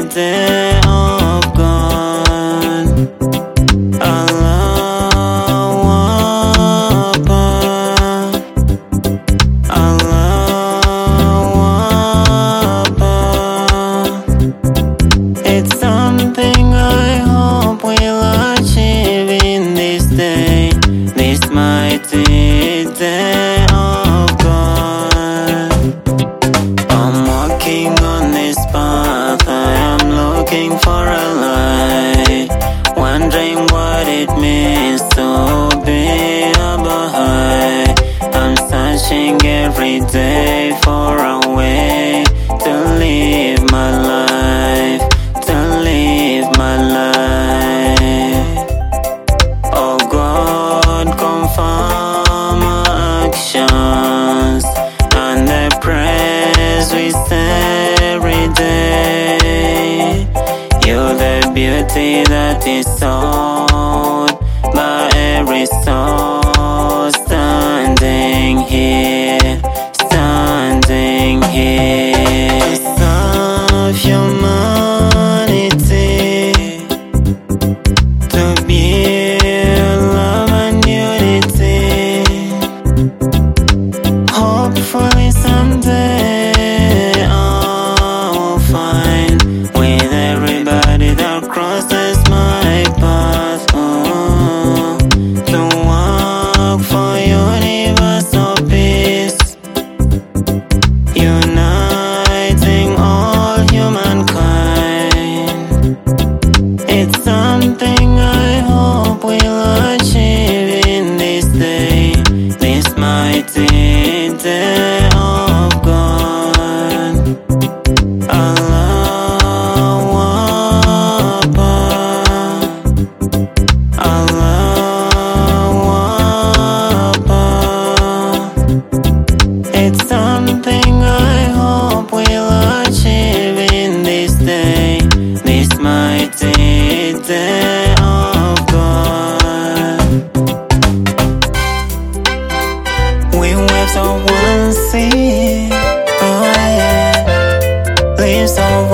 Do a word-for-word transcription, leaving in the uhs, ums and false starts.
day of God. Allahu Akbar, Allahu Akbar. It's something I hope we'll achieve in this day, this mighty day of God. I'm walking on this path, I am looking for a light, wondering what it means to be a Baha'i. I'm searching every day for a way to live my life, to live my life. Oh God, confirm my actions and the praise we say every day. You're the beauty that is sought by every soul standing here, standing here. Of humanity to build love and unity. Hopefully someday I'll find with everybody that crosses my path, oh, to work for universal peace, uniting all humankind. It's something I hope we'll achieve in this day, this mighty day of God. Allahu Akbar, Allahu Akbar. It's something I hope we'll achieve in this day, this mighty day of God. We wave so one sea, oh yeah, leaves so